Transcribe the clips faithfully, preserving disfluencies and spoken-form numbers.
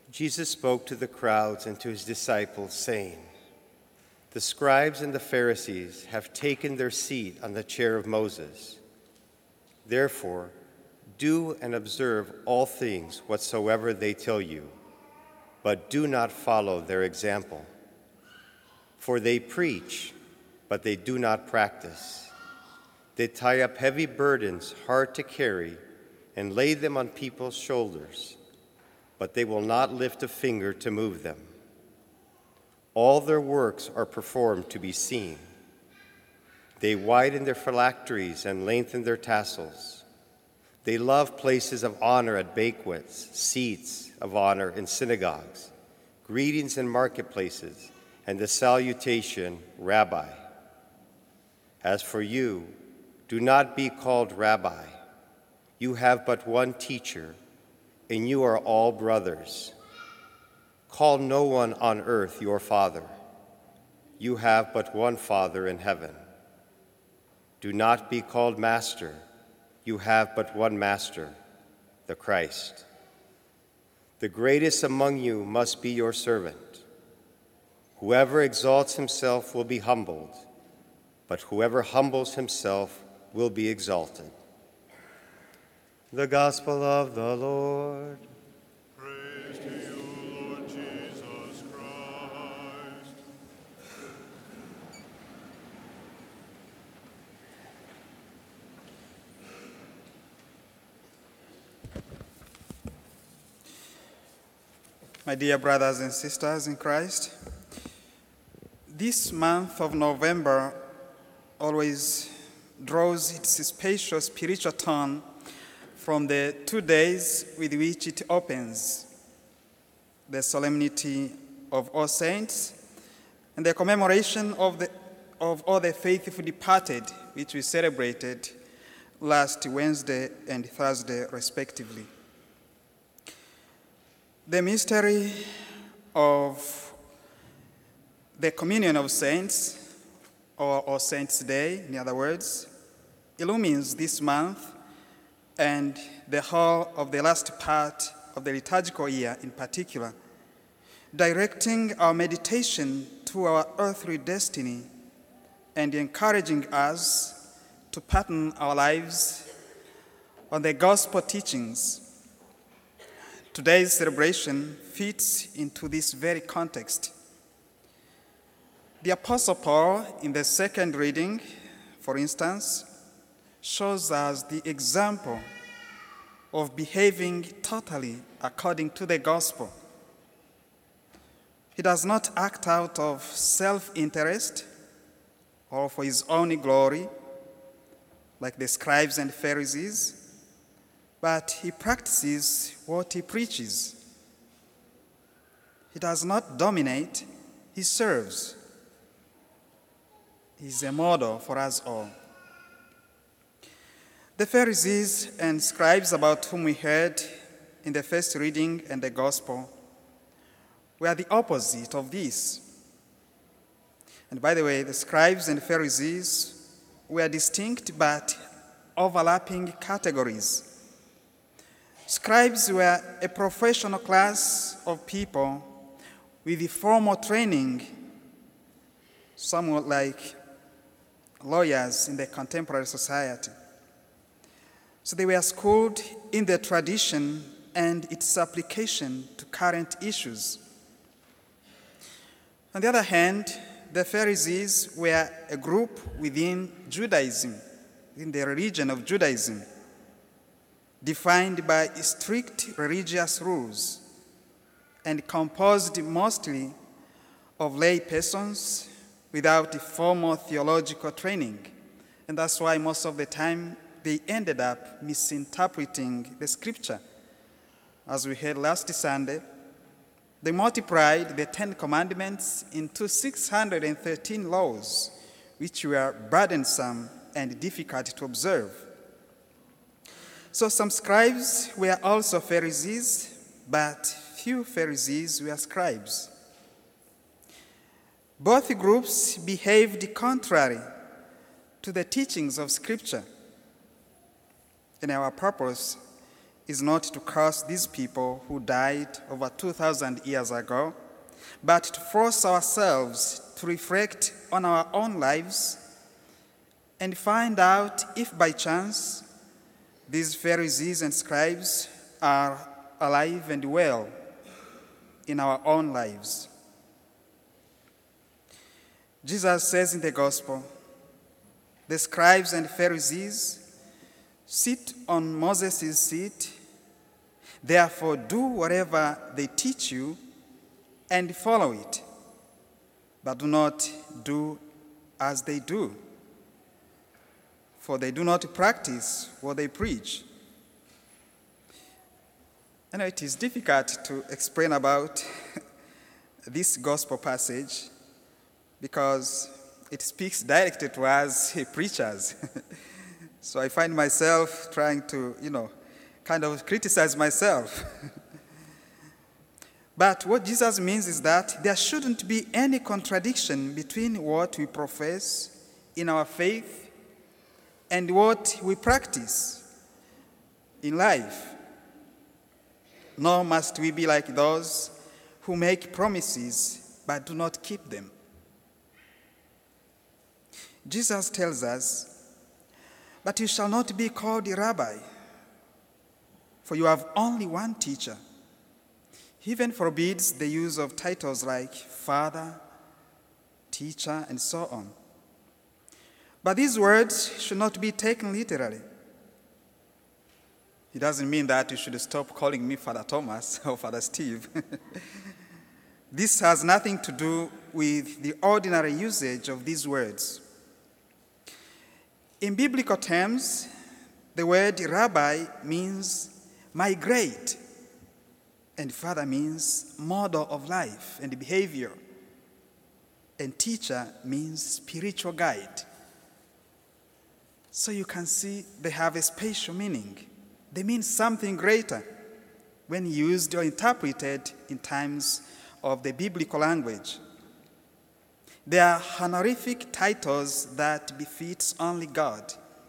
Jesus spoke to the crowds and to his disciples, saying, "The scribes and the Pharisees have taken their seat on the chair of Moses. Therefore, do and observe all things whatsoever they tell you, but do not follow their example. For they preach, but they do not practice. They tie up heavy burdens hard to carry and lay them on people's shoulders, but they will not lift a finger to move them. All their works are performed to be seen. They widen their phylacteries and lengthen their tassels. They love places of honor at banquets, seats of honor in synagogues, greetings in marketplaces, and the salutation, Rabbi. As for you, do not be called Rabbi. You have but one teacher, and you are all brothers. Call no one on earth your father. You have but one Father in heaven. Do not be called master. You have but one master, the Christ. The greatest among you must be your servant. Whoever exalts himself will be humbled, but whoever humbles himself will be exalted." The Gospel of the Lord. Praise to you, Lord Jesus Christ. My dear brothers and sisters in Christ, this month of November always draws its special spiritual tone from the two days with which it opens, the Solemnity of All Saints and the commemoration of, the, of all the faithful departed, which we celebrated last Wednesday and Thursday, respectively. The mystery of the Communion of Saints, or All Saints' Day, in other words, illumines this month and the whole of the last part of the liturgical year in particular, directing our meditation to our earthly destiny and encouraging us to pattern our lives on the gospel teachings. Today's celebration fits into this very context. The Apostle Paul, in the second reading, for instance, shows us the example of behaving totally according to the gospel. He does not act out of self-interest or for his own glory, like the scribes and Pharisees, but he practices what he preaches. He does not dominate, he serves. He is a model for us all. The Pharisees and scribes about whom we heard in the first reading and the gospel were the opposite of this. And by the way, the scribes and Pharisees were distinct but overlapping categories. Scribes were a professional class of people with formal training, somewhat like lawyers in the contemporary society. So they were schooled in the tradition and its application to current issues. On the other hand, the Pharisees were a group within Judaism, in the religion of Judaism, defined by strict religious rules and composed mostly of lay persons without formal theological training. And that's why most of the time they ended up misinterpreting the scripture. As we heard last Sunday, they multiplied the Ten Commandments into six hundred thirteen laws, which were burdensome and difficult to observe. So some scribes were also Pharisees, but few Pharisees were scribes. Both groups behaved contrary to the teachings of Scripture. And our purpose is not to curse these people who died over two thousand years ago, but to force ourselves to reflect on our own lives and find out if by chance these Pharisees and scribes are alive and well in our own lives. Jesus says in the gospel, the scribes and Pharisees sit on Moses' seat, therefore do whatever they teach you and follow it, but do not do as they do, for they do not practice what they preach. I know it is difficult to explain about this gospel passage because it speaks directly to us preachers. So I find myself trying to, you know, kind of criticize myself. But what Jesus means is that there shouldn't be any contradiction between what we profess in our faith and what we practice in life. Nor must we be like those who make promises but do not keep them. Jesus tells us, "But you shall not be called a rabbi, for you have only one teacher." He even forbids the use of titles like father, teacher, and so on. But these words should not be taken literally. It doesn't mean that you should stop calling me Father Thomas or Father Steve. This has nothing to do with the ordinary usage of these words. In biblical terms, the word rabbi means my great, and father means model of life and behavior, and teacher means spiritual guide. So you can see they have a spatial meaning. They mean something greater when used or interpreted in terms of the biblical language. They are honorific titles that befits only God.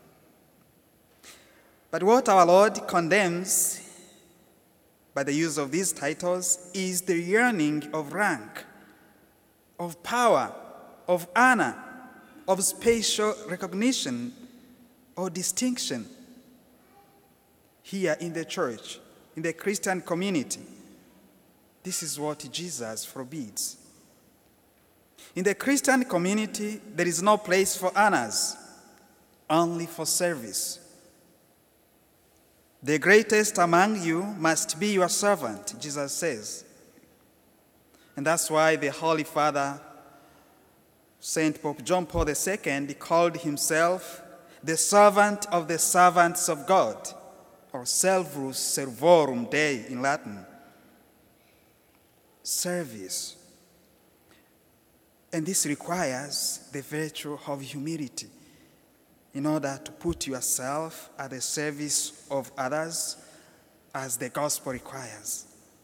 But what our Lord condemns by the use of these titles is the yearning of rank, of power, of honor, of spatial recognition or distinction. Here in the church, in the Christian community, this is what Jesus forbids. In the Christian community, there is no place for honors, only for service. The greatest among you must be your servant, Jesus says. And that's why the Holy Father, Saint Pope John Paul the Second, called himself the servant of the servants of God, or Servus Servorum Dei in Latin. Service. And this requires the virtue of humility in order to put yourself at the service of others as the gospel requires.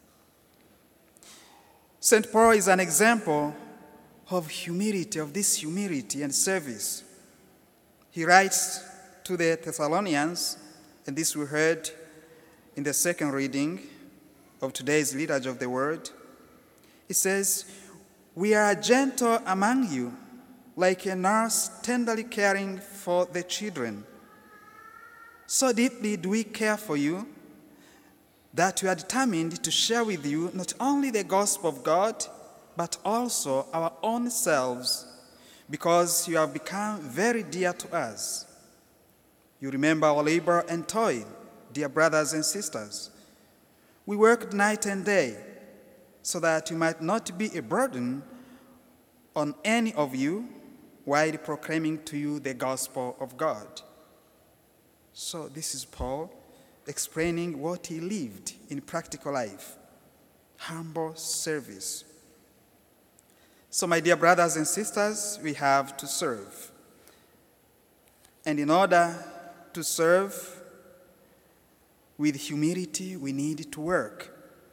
Saint Paul is an example of humility, of this humility and service. He writes to the Thessalonians, and this we heard in the second reading of today's Liturgy of the Word. He says, "We are gentle among you, like a nurse tenderly caring for the children. So deeply do we care for you that we are determined to share with you not only the gospel of God, but also our own selves, because you have become very dear to us. You remember our labor and toil, dear brothers and sisters. We worked night and day, so that you might not be a burden on any of you while proclaiming to you the gospel of God." So this is Paul explaining what he lived in practical life, humble service. So my dear brothers and sisters, we have to serve. And in order to serve with humility, we need to work.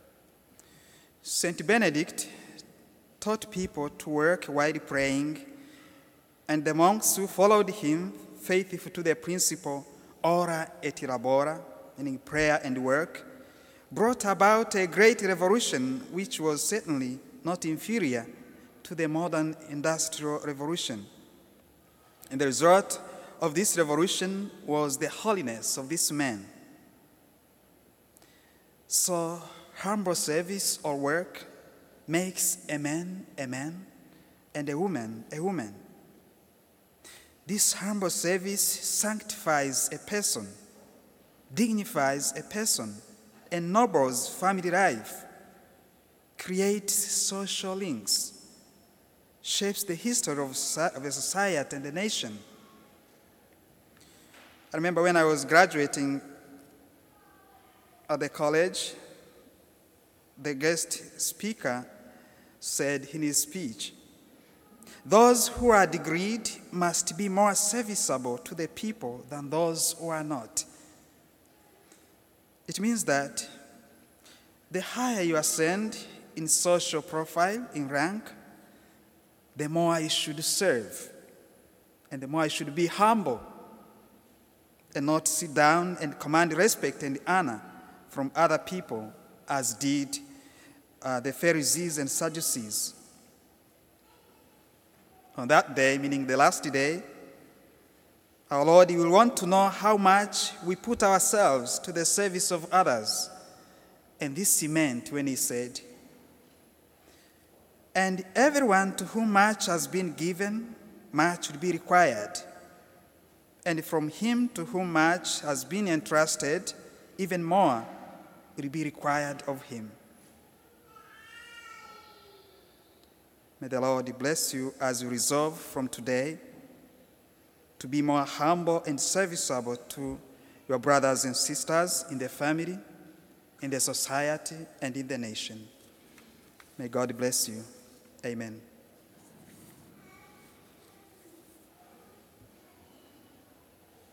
Saint Benedict taught people to work while praying, and the monks who followed him, faithful to the principle ora et labora, meaning prayer and work, brought about a great revolution which was certainly not inferior to the modern industrial revolution. And the result of this revolution was the holiness of this man. So humble service or work makes a man a man and a woman a woman. This humble service sanctifies a person, dignifies a person, ennobles family life, creates social links, shapes the history of a society and a nation. I remember when I was graduating at the college, the guest speaker said in his speech, "Those who are degreed must be more serviceable to the people than those who are not." It means that the higher you ascend in social profile, in rank, the more you should serve, and the more you should be humble, and not sit down and command respect and honor from other people, as did uh, the Pharisees and Sadducees. On that day, meaning the last day, our Lord will want to know how much we put ourselves to the service of others. And this he meant when he said, "And everyone to whom much has been given, much will be required. And from him to whom much has been entrusted, even more will be required of him." May the Lord bless you as you resolve from today to be more humble and serviceable to your brothers and sisters in the family, in the society, and in the nation. May God bless you. Amen.